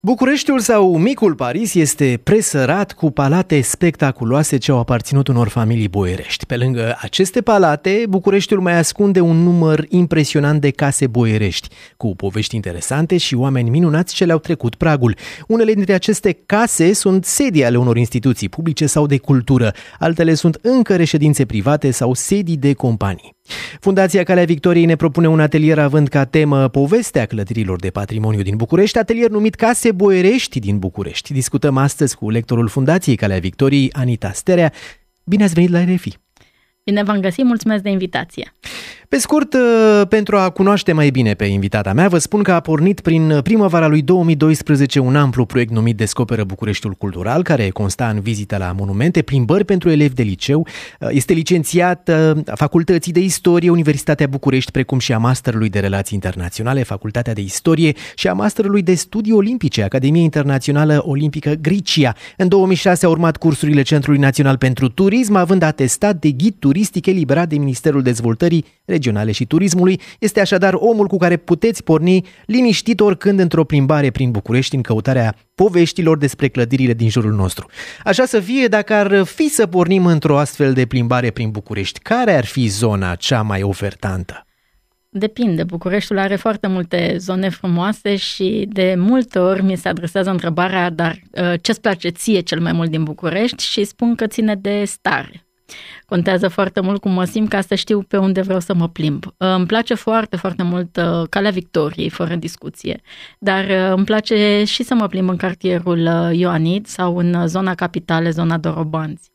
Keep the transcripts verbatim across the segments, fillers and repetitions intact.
Bucureștiul sau Micul Paris este presărat cu palate spectaculoase ce au aparținut unor familii boierești. Pe lângă aceste palate, Bucureștiul mai ascunde un număr impresionant de case boierești, cu povești interesante și oameni minunați ce le-au trecut pragul. Unele dintre aceste case sunt sedii ale unor instituții publice sau de cultură, altele sunt încă reședințe private sau sedii de companii. Fundația Calea Victoriei ne propune un atelier având ca temă povestea clădirilor de patrimoniu din București, atelier numit Case Boierești din București. Discutăm astăzi cu lectorul Fundației Calea Victoriei, Anita Sterea. Bine ați venit la R F I! Bine v-am găsit, mulțumesc de invitație! Pe scurt, pentru a cunoaște mai bine pe invitata mea, vă spun că a pornit prin primăvara lui două mii doisprezece un amplu proiect numit Descoperă Bucureștiul Cultural, care consta în vizita la monumente, plimbări pentru elevi de liceu. Este licențiat a Facultății de Istorie, Universitatea București, precum și a Masterului de Relații Internaționale, Facultatea de Istorie și a Masterului de Studii Olimpice, Academia Internațională Olimpică Grecia. În două mii șase a urmat cursurile Centrului Național pentru Turism, având atestat de ghid turistic eliberat de Ministerul Dezvoltării Regionale și Turismului. Este așadar omul cu care puteți porni liniștit oricând într-o plimbare prin București în căutarea poveștilor despre clădirile din jurul nostru. Așa să fie, dacă ar fi să pornim într-o astfel de plimbare prin București, care ar fi zona cea mai ofertantă? Depinde, Bucureștiul are foarte multe zone frumoase și de multe ori mi se adresează întrebarea, dar ce-ți place ție cel mai mult din București? Și spun că ține de stare. Contează foarte mult cum mă simt ca să știu pe unde vreau să mă plimb. Îmi place foarte, foarte mult Calea Victoriei, fără discuție, dar îmi place și să mă plimb în cartierul Ioanid sau în zona Capitale, zona Dorobanți.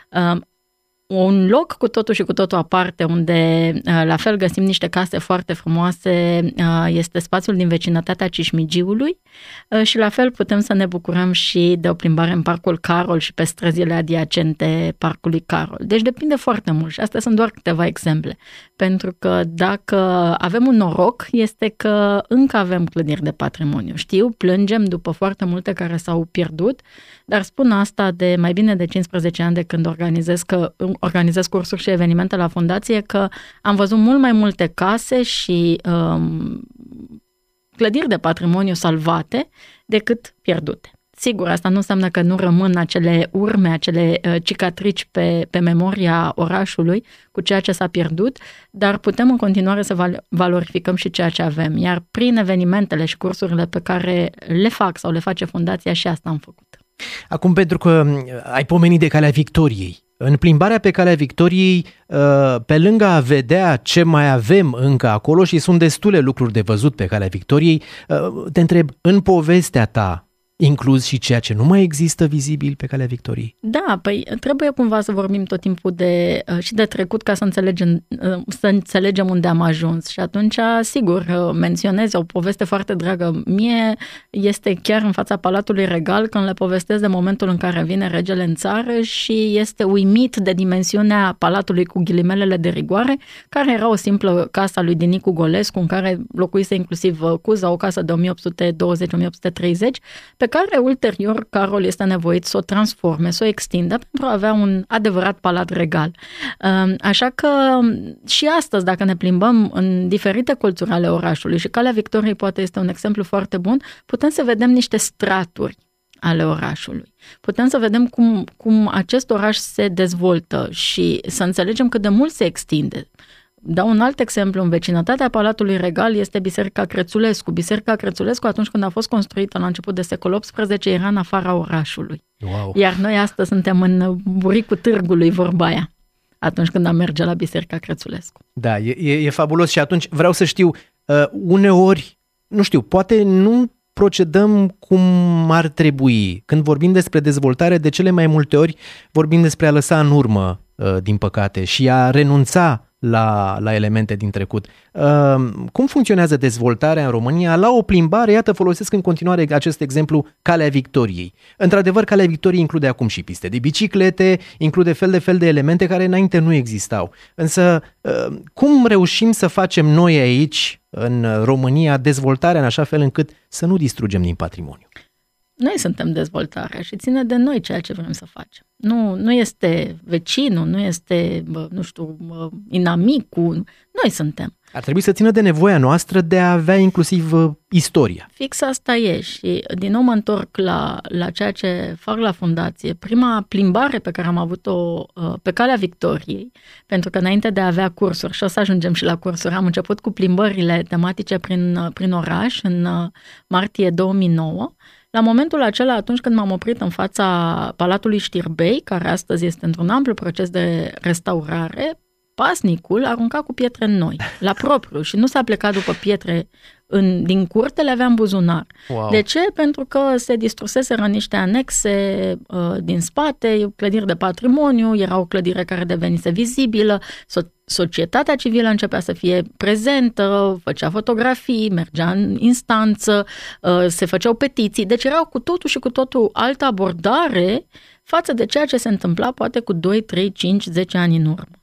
Un loc cu totul și cu totul aparte, unde la fel găsim niște case foarte frumoase, este spațiul din vecinătatea Cismigiului și la fel putem să ne bucurăm și de o plimbare în Parcul Carol și pe străzile adiacente Parcului Carol. Deci depinde foarte mult și astea sunt doar câteva exemple, pentru că dacă avem un noroc este că încă avem clădiri de patrimoniu. Știu, plângem după foarte multe care s-au pierdut, dar spun asta de mai bine de cincisprezece ani de când organizez că organizez cursuri și evenimente la fundație, că am văzut mult mai multe case și um, clădiri de patrimoniu salvate decât pierdute. Sigur, asta nu înseamnă că nu rămân acele urme, acele uh, cicatrici pe, pe memoria orașului cu ceea ce s-a pierdut, dar putem în continuare să val- valorificăm și ceea ce avem. Iar prin evenimentele și cursurile pe care le fac sau le face fundația, și asta am făcut. Acum, pentru că ai pomenit de Calea Victoriei, în plimbarea pe Calea Victoriei, pe lângă a vedea ce mai avem încă acolo, și sunt destule lucruri de văzut pe Calea Victoriei, te întreb, în povestea ta, inclus și ceea ce nu mai există vizibil pe Calea Victoriei? Da, păi trebuie cumva să vorbim tot timpul de, și de trecut ca să înțelegem, să înțelegem unde am ajuns. Și atunci, sigur, menționez o poveste foarte dragă mie, este chiar în fața Palatului Regal, când le povestesc de momentul în care vine regele în țară și este uimit de dimensiunea palatului cu ghilimelele de rigoare, care era o simplă casă a lui Dinicu Golescu, în care locuise inclusiv Cuza, o casă de o mie opt sute douăzeci - o mie opt sute treizeci, pe care ulterior Carol este nevoit să o transforme, să o extindă pentru a avea un adevărat palat regal. Așa că și astăzi, dacă ne plimbăm în diferite colțuri ale orașului, și Calea Victoriei poate este un exemplu foarte bun, putem să vedem niște straturi ale orașului. Putem să vedem cum, cum acest oraș se dezvoltă și să înțelegem cât de mult se extinde. Dau un alt exemplu, în vecinătatea Palatului Regal este Biserica Crețulescu. Biserica Crețulescu, atunci când a fost construită la început de secol optsprezece, era în afara orașului. Wow. Iar noi astăzi suntem în buricul târgului, vorba aia, atunci când am merge la Biserica Crețulescu. Da, e, e, e fabulos și atunci vreau să știu, uh, uneori, nu știu, poate nu procedăm cum ar trebui. Când vorbim despre dezvoltare, de cele mai multe ori vorbim despre a lăsa în urmă, uh, din păcate, și a renunța La, la elemente din trecut. Uh, cum funcționează dezvoltarea în România? La o plimbare, iată, folosesc în continuare acest exemplu, Calea Victoriei. Într-adevăr, Calea Victoriei include acum și piste de biciclete, include fel de fel de elemente care înainte nu existau. Însă, uh, cum reușim să facem noi aici, în România, dezvoltarea în așa fel încât să nu distrugem din patrimoniu? Noi suntem dezvoltarea și ține de noi ceea ce vrem să facem. Nu, nu este vecinul, nu este, bă, nu știu, bă, inamicul, noi suntem. Ar trebui să țină de nevoia noastră de a avea inclusiv uh, istoria. Fix asta e și din nou mă întorc la, la ceea ce fac la fundație. Prima plimbare pe care am avut-o uh, pe Calea Victoriei, pentru că înainte de a avea cursuri, și o să ajungem și la cursuri, am început cu plimbările tematice prin, uh, prin oraș în uh, martie două mii nouă. La momentul acela, atunci când m-am oprit în fața Palatului Știrbei, care astăzi este într-un amplu proces de restaurare, pasnicul arunca cu pietre noi, la propriu, și nu s-a plecat după pietre în, din curte, le avea în buzunar. Wow. De ce? Pentru că se distruseseră niște anexe uh, din spate, clădiri de patrimoniu, era o clădire care devenise vizibilă, so- societatea civilă începea să fie prezentă, făcea fotografii, mergea în instanță, uh, se făceau petiții, deci erau cu totul și cu totul altă abordare față de ceea ce se întâmpla poate cu doi, trei, cinci, zece ani în urmă.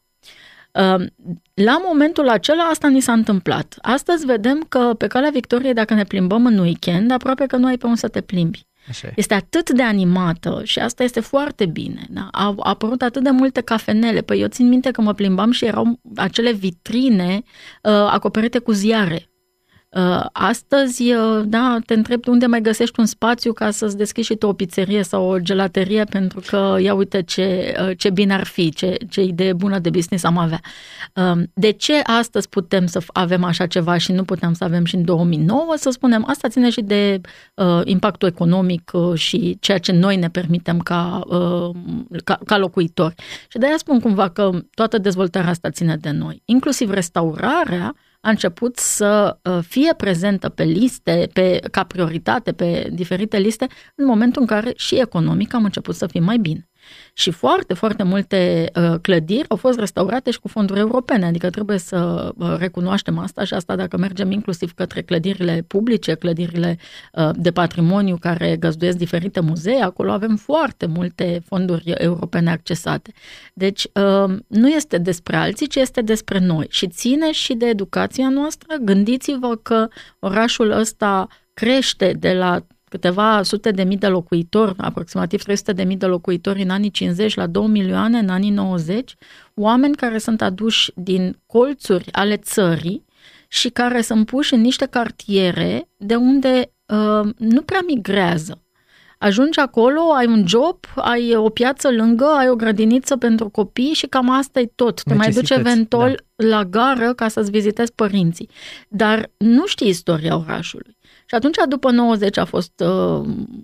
La momentul acela asta ni s-a întâmplat. Astăzi vedem că pe Calea Victoriei, dacă ne plimbăm în weekend, aproape că nu ai pe unde să te plimbi. Așa. Este atât de animată și asta este foarte bine. Da? Au apărut atât de multe cafenele. Păi eu țin minte că mă plimbam și erau acele vitrine uh, acoperite cu ziare. Uh, astăzi, uh, da, te întreb unde mai găsești un spațiu ca să-ți deschizi și tu o pizzerie sau o gelaterie, pentru că ia uite ce, uh, ce bine ar fi, ce, ce idee bună de business am avea. Uh, de ce astăzi putem să avem așa ceva și nu putem să avem și în două mii nouă, să spunem, asta ține și de uh, impactul economic uh, și ceea ce noi ne permitem ca, uh, ca, ca locuitori. Și de-aia spun cumva că toată dezvoltarea asta ține de noi, inclusiv restaurarea a început să fie prezentă pe liste, pe, ca prioritate pe diferite liste, în momentul în care și economic am început să fim mai bine. Și foarte, foarte multe uh, clădiri au fost restaurate și cu fonduri europene, adică trebuie să uh, recunoaștem asta și asta dacă mergem inclusiv către clădirile publice, clădirile uh, de patrimoniu care găzduiesc diferite muzee, acolo avem foarte multe fonduri europene accesate. Deci uh, nu este despre alții, ci este despre noi și ține și de educația noastră. Gândiți-vă că orașul ăsta crește de la câteva sute de mii de locuitori, aproximativ trei sute de mii de locuitori în anii cincizeci la două milioane în anii nouăzeci, oameni care sunt aduși din colțuri ale țării și care sunt puși în niște cartiere de unde uh, nu prea migrează. Ajungi acolo, ai un job, ai o piață lângă, ai o grădiniță pentru copii și cam asta e tot. Te mai duci eventual da. la gară ca să-ți vizitezi părinții. Dar nu știi istoria orașului. Și atunci, după nouăzeci, a fost... Uh,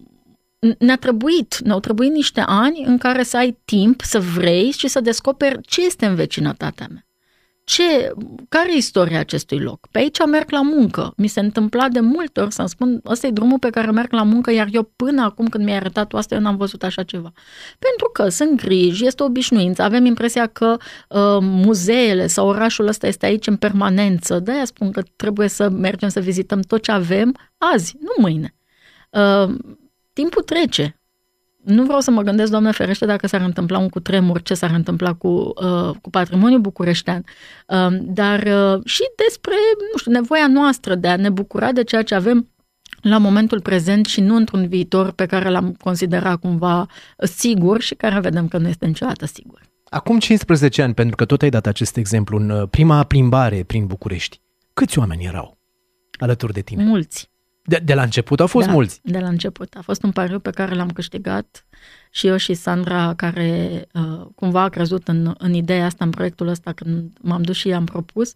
ne-a trebuit, ne-au trebuit niște ani în care să ai timp, să vrei și să descoperi ce este în vecinătatea mea. Ce, care e istoria acestui loc? Pe aici merg la muncă. Mi se întâmpla de multe ori să-mi spun, ăsta e drumul pe care merg la muncă, iar eu până acum când mi-ai arătat asta, eu n-am văzut așa ceva. Pentru că sunt griji, este o obișnuință, avem impresia că uh, muzeele sau orașul ăsta este aici în permanență. De-aia spun că trebuie să mergem să vizităm tot ce avem azi, nu mâine. Uh, timpul trece. Nu vreau să mă gândesc, Doamne ferește, dacă s-ar întâmpla un cutremur, ce s-ar întâmpla cu, uh, cu patrimoniul bucureștean, uh, dar uh, și despre, nu știu, nevoia noastră de a ne bucura de ceea ce avem la momentul prezent și nu într-un viitor pe care l-am considerat cumva sigur și care vedem că nu este niciodată sigur. Acum cincisprezece ani, pentru că tot ai dat acest exemplu, în prima plimbare prin București, câți oameni erau alături de tine? Mulți. De, de la început au fost da, mulți. De la început. A fost un pariu pe care l-am câștigat și eu și Sandra, care uh, cumva a crezut în, în ideea asta, în proiectul ăsta, când m-am dus și i-am propus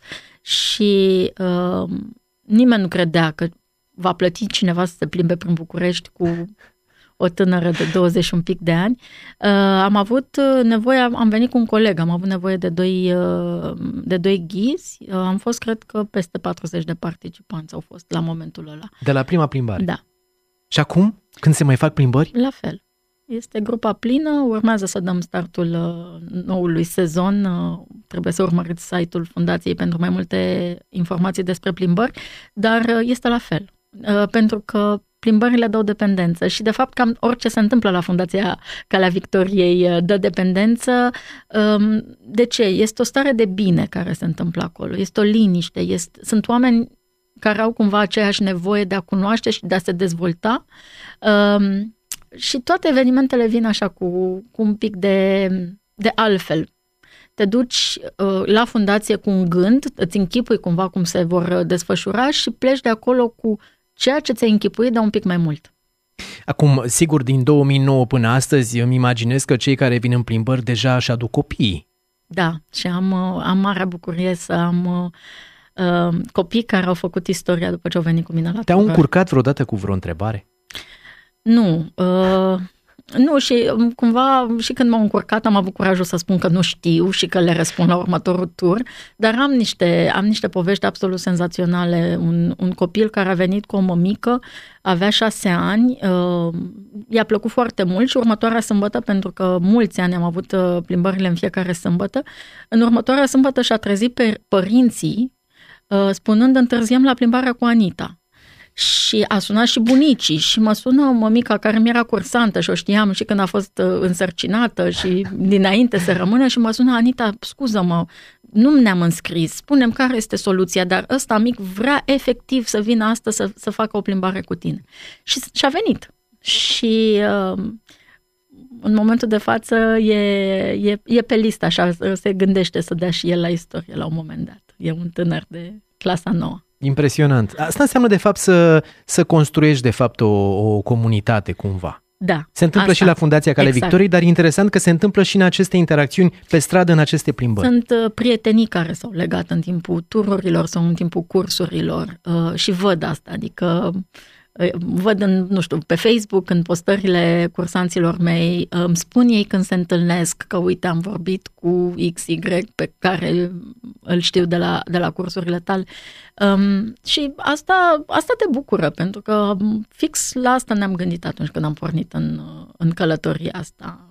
și uh, nimeni nu credea că va plăti cineva să se plimbe prin București cu o tânără de douăzeci și un pic de ani. Uh, am avut nevoie, am venit cu un coleg, am avut nevoie de doi, uh, de doi ghizi. Uh, am fost, cred că, peste patruzeci de participanți au fost la momentul ăla. De la prima plimbare? Da. Și acum, când se mai fac plimbări? La fel. Este grupa plină, urmează să dăm startul uh, noului sezon. Uh, trebuie să urmăriți site-ul Fundației pentru mai multe informații despre plimbări, dar uh, este la fel. Uh, pentru că plimbările dau dependență și, de fapt, cam orice se întâmplă la Fundația Calea Victoriei dă dependență. De ce? Este o stare de bine care se întâmplă acolo, este o liniște, este, sunt oameni care au cumva aceeași nevoie de a cunoaște și de a se dezvolta. Um, și toate evenimentele vin așa cu, cu un pic de, de altfel. Te duci uh, la fundație cu un gând, îți închipui cumva cum se vor desfășura și pleci de acolo cu ceea ce ți-ai închipuit, dar un pic mai mult. Acum, sigur, din două mii nouă până astăzi, îmi imaginez că cei care vin în plimbări deja își aduc copiii. Da, și am, am marea bucurie să am uh, copii care au făcut istoria după ce au venit cu mine la Te-au tură. încurcat vreodată cu vreo întrebare? Nu, uh, nu și cumva și când m-au încurcat am avut curajul să spun că nu știu și că le răspund la următorul tur, dar am niște, am niște povești absolut senzaționale. Un, un copil care a venit cu o mămică, avea șase ani, uh, i-a plăcut foarte mult și următoarea sâmbătă, pentru că mulți ani am avut uh, plimbările în fiecare sâmbătă, în următoarea sâmbătă și-a trezit pe părinții uh, spunând întârziem la plimbarea cu Anita. Și a sunat și bunicii și mă sună mămica care mi-era cursantă și o știam și când a fost însărcinată și dinainte să rămână și mă sună: Anita, scuză-mă, nu ne-am înscris, spune-mi care este soluția, dar ăsta mic vrea efectiv să vină astăzi să, să facă o plimbare cu tine. Și și-a venit. Și uh, în momentul de față e, e, e pe listă, așa, se gândește să dea și el la istorie la un moment dat. E un tânăr de clasa nouă. Impresionant. Asta înseamnă, de fapt, să, să construiești, de fapt, o, o comunitate, cumva. Da. Se întâmplă asta. și la Fundația Calea Exact. Victoriei, dar e interesant că se întâmplă și în aceste interacțiuni pe stradă, în aceste plimbări. Sunt uh, prietenii care s-au legat în timpul tururilor sau în timpul cursurilor uh, și văd asta, adică uh, văd în, nu știu, pe Facebook, în postările cursanților mei, uh, îmi spun ei când se întâlnesc că, uite, am vorbit cu X Y pe care îl știu de la, de la cursurile tale. Um, și asta, asta te bucură, pentru că fix la asta ne-am gândit atunci când am pornit în, în călătoria asta.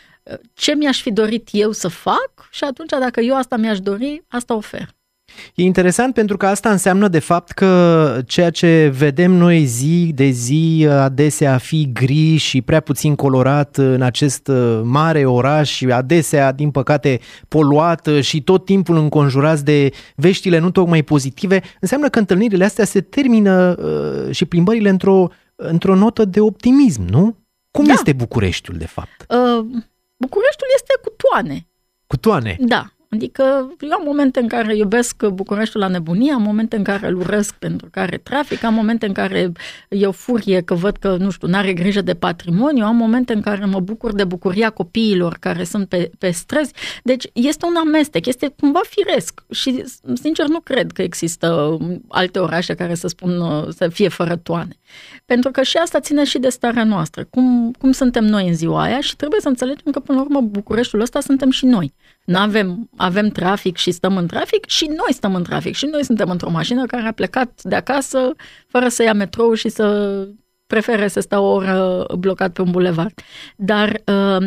Ce mi-aș fi dorit eu să fac și atunci dacă eu asta mi-aș dori, asta ofer. E interesant pentru că asta înseamnă, de fapt, că ceea ce vedem noi zi de zi adesea a fi gri și prea puțin colorat în acest mare oraș, adesea, din păcate, poluat și tot timpul înconjurați de veștile nu tocmai pozitive, înseamnă că întâlnirile astea se termină și plimbările într-o, într-o notă de optimism, nu? Cum da. este Bucureștiul, de fapt? Uh, Bucureștiul este cu toane. Cu toane? Da. Adică eu am momente în care iubesc Bucureștiul la nebunie, am momente în care îl urăsc pentru că are trafic, am momente în care e o furie că văd că, nu știu, n-are grijă de patrimoniu, am momente în care mă bucur de bucuria copiilor care sunt pe, pe străzi. Deci este un amestec, este cumva firesc și, sincer, nu cred că există alte orașe care să spun să fie fără toane. Pentru că și asta ține și de starea noastră, cum, cum suntem noi în ziua aia și trebuie să înțelegem că, până la urmă, Bucureștiul ăsta suntem și noi. N-avem, avem trafic și stăm în trafic și noi stăm în trafic și noi suntem într-o mașină care a plecat de acasă fără să ia metrou și să prefere să stea o oră blocat pe un bulevard. Dar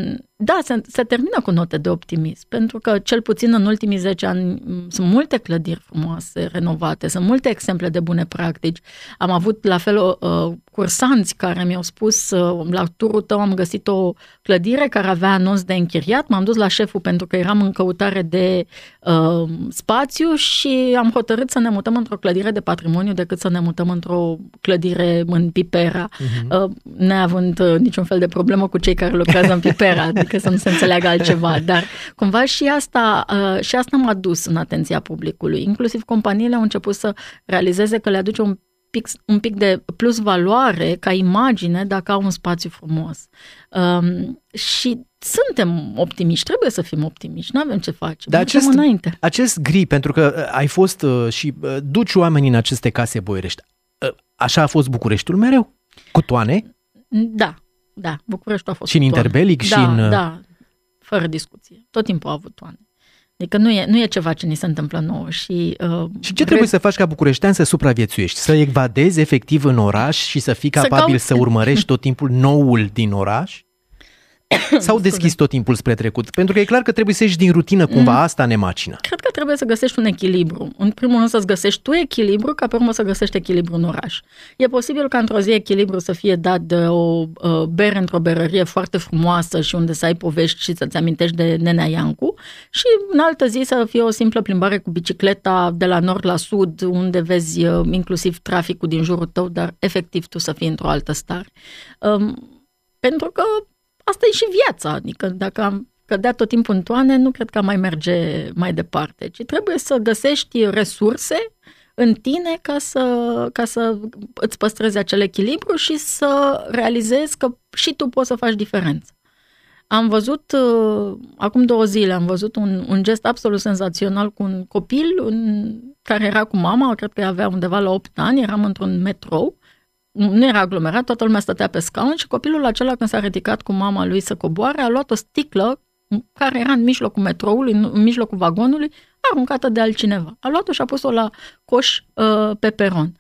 da, se, se termină cu note de optimism, pentru că cel puțin în ultimii zece ani sunt multe clădiri frumoase, renovate, sunt multe exemple de bune practici. Am avut la fel uh, cursanți care mi-au spus uh, la turul tău am găsit o clădire care avea anunț de închiriat, m-am dus la șeful pentru că eram în căutare de uh, spațiu și am hotărât să ne mutăm într-o clădire de patrimoniu decât să ne mutăm într-o clădire în Pipera, uh-huh. uh, neavând uh, niciun fel de problemă cu cei care lucrează în Pipera, adică să nu se înțeleagă altceva, dar cumva și asta, uh, și asta m-a dus în atenția publicului. Inclusiv companiile au început să realizeze că le aduce un pic, un pic de plus valoare ca imagine dacă au un spațiu frumos. Um, și suntem optimiști, trebuie să fim optimiști, nu avem ce face. Dar acest, înainte. acest gri, pentru că ai fost uh, și uh, duci oamenii în aceste case boierești, uh, așa a fost Bucureștiul mereu? Cu toane? Da. Da, Bucureștiul a fost și în interbelic da, și în... Da, fără discuție. Tot timpul a avut toane. Adică nu e, nu e ceva ce ni se întâmplă nouă. Și, uh, și ce trebuie să faci ca bucureștean să supraviețuiești? Să evadezi efectiv în oraș și să fii capabil să, caut... să urmărești tot timpul noul din oraș? Sau deschis tot timpul spre trecut? Pentru că e clar că trebuie să ieși din rutină cumva, mm. asta ne macină. Cred că trebuie să găsești un echilibru. În primul rând să-ți găsești tu echilibru, ca pe urmă să găsești echilibru în oraș. E posibil ca într-o zi echilibru să fie dat de o uh, bere într-o berărie foarte frumoasă și unde să ai povești și să-ți amintești de Nenea Iancu și în altă zi să fie o simplă plimbare cu bicicleta de la nord la sud, unde vezi uh, inclusiv traficul din jurul tău, dar efectiv tu să fii într-o altă stare. Um, pentru că asta e și viața, adică dacă am cădea tot timpul în toane, nu cred că mai merge mai departe, ci trebuie să găsești resurse în tine ca să, ca să îți păstrezi acel echilibru și să realizezi că și tu poți să faci diferență. Am văzut, acum două zile, am văzut un, un gest absolut senzațional cu un copil un, care era cu mama, cred că avea undeva la opt ani, eram într-un metrou, nu era aglomerat, toată lumea stătea pe scaun și copilul acela, când s-a ridicat cu mama lui să coboare, a luat o sticlă care era în mijlocul metroului, în mijlocul vagonului, aruncată de altcineva. A luat-o și a pus-o la coș uh, pe peron.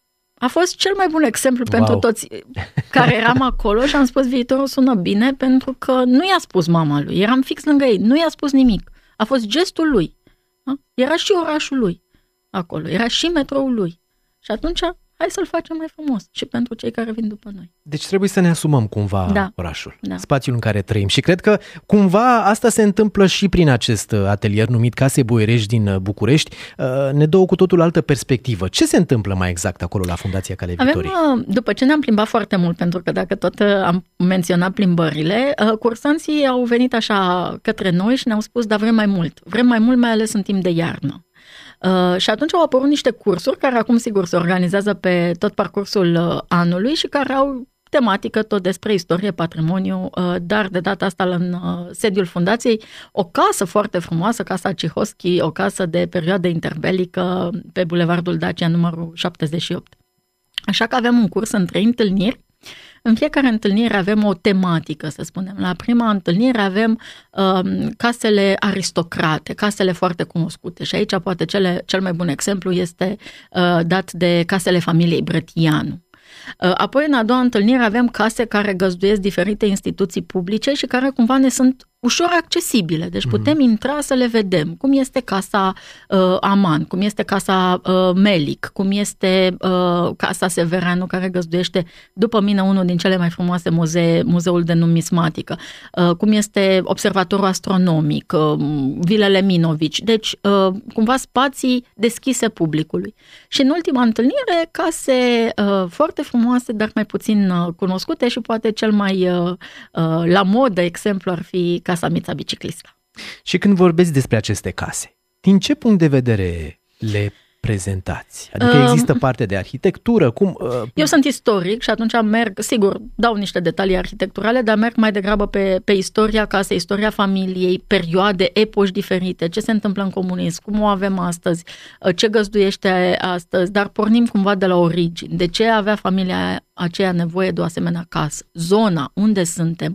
A fost cel mai bun exemplu wow. pentru toți care eram acolo și am spus viitorul sună bine pentru că nu i-a spus mama lui, eram fix lângă ei, nu i-a spus nimic. A fost gestul lui. Da? Era și orașul lui acolo, era și metroul lui. Și atunci hai să-l facem mai frumos și pentru cei care vin după noi. Deci trebuie să ne asumăm cumva da. orașul, da. spațiul în care trăim. Și cred că cumva asta se întâmplă și prin acest atelier numit Case Boierești din București. Ne dă o cu totul altă perspectivă. Ce se întâmplă mai exact acolo la Fundația Calea Victoriei? Avem, după ce ne-am plimbat foarte mult, pentru că dacă tot am menționat plimbările, cursanții au venit așa către noi și ne-au spus, dar vrem mai mult. Vrem mai mult, mai ales în timp de iarnă. Uh, și atunci au apărut niște cursuri care acum sigur se organizează pe tot parcursul uh, anului și care au tematică tot despre istorie, patrimoniu, uh, dar de data asta în uh, sediul fundației o casă foarte frumoasă, Casa Cihoschi, o casă de perioadă interbelică pe Bulevardul Dacia numărul șaptezeci și opt. Așa că avem un curs în trei întâlniri. În fiecare întâlnire avem o tematică, să spunem. La prima întâlnire avem um, casele aristocrate, casele foarte cunoscute și aici poate cele, cel mai bun exemplu este uh, dat de casele familiei Brătianu. Uh, apoi în a doua întâlnire avem case care găzduiesc diferite instituții publice și care cumva ne sunt ușor accesibile, deci putem mm-hmm. intra să le vedem, cum este Casa uh, Aman, cum este Casa uh, Melic, cum este uh, Casa Severanu, care găzduiește, după mine, unul din cele mai frumoase muzee, Muzeul de Numismatică, uh, cum este Observatorul Astronomic, uh, Vilele Minovici, deci uh, cumva spații deschise publicului. Și în ultima întâlnire, case uh, foarte frumoase, dar mai puțin uh, cunoscute și poate cel mai uh, uh, la modă exemplu ar fi Casa Mița Biciclista. Și când vorbeți despre aceste case, din ce punct de vedere le prezentați? Adică um, există parte de arhitectură? Cum, uh... Eu sunt istoric și atunci merg, sigur, dau niște detalii arhitecturale, dar merg mai degrabă pe, pe istoria casei, istoria familiei, perioade, epoși diferite, ce se întâmplă în comunism, cum o avem astăzi, ce găzduiește astăzi, dar pornim cumva de la origini. De ce avea familia aceea nevoie de o asemenea casă? Zona, unde suntem?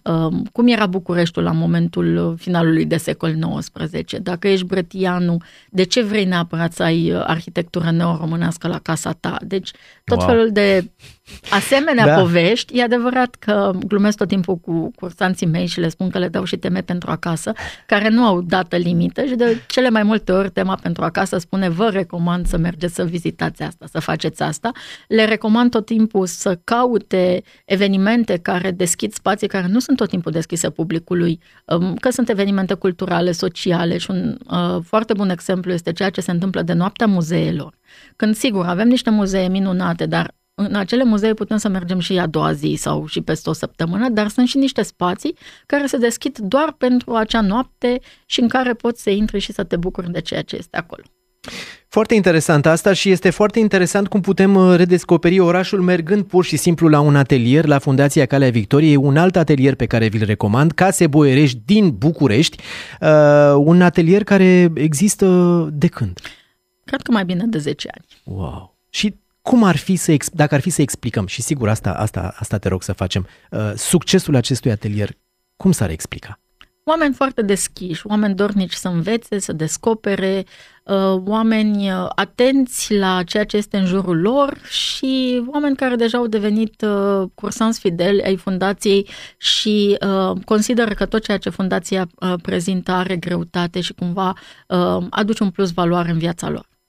Cum era Bucureștiul la momentul finalului de secol nouăsprezece? Dacă ești brătianu, de ce vrei neapărat să ai arhitectură neoromânească la casa ta? Deci tot wow. felul de asemenea da. povești. E adevărat că glumesc tot timpul cu cursanții mei și le spun că le dau și teme pentru acasă, care nu au dată limită și de cele mai multe ori tema pentru acasă spune vă recomand să mergeți să vizitați asta, să faceți asta. Le recomand tot timpul să caute evenimente care deschid spații care nu sunt tot timpul deschise publicului, că sunt evenimente culturale, sociale și un uh, foarte bun exemplu este ceea ce se întâmplă de noaptea muzeelor. Când, sigur, avem niște muzee minunate, dar în acele muzee putem să mergem și a doua zi sau și peste o săptămână, dar sunt și niște spații care se deschid doar pentru acea noapte și în care poți să intri și să te bucuri de ceea ce este acolo. Foarte interesant asta și este foarte interesant cum putem redescoperi orașul mergând pur și simplu la un atelier la Fundația Calea Victoriei, un alt atelier pe care vi-l recomand, Case Boierești din București, uh, un atelier care există de când? Cred că mai bine de zece ani. Wow! Și cum ar fi să, dacă ar fi să explicăm, și sigur asta, asta, asta te rog să facem, uh, succesul acestui atelier, cum s-ar explica? oameni foarte deschiși, oameni dornici să învețe, să descopere, oameni atenți la ceea ce este în jurul lor și oameni care deja au devenit cursanți fideli ai fundației și consideră că tot ceea ce fundația prezintă are greutate și cumva aduce un plus valoare în viața lor.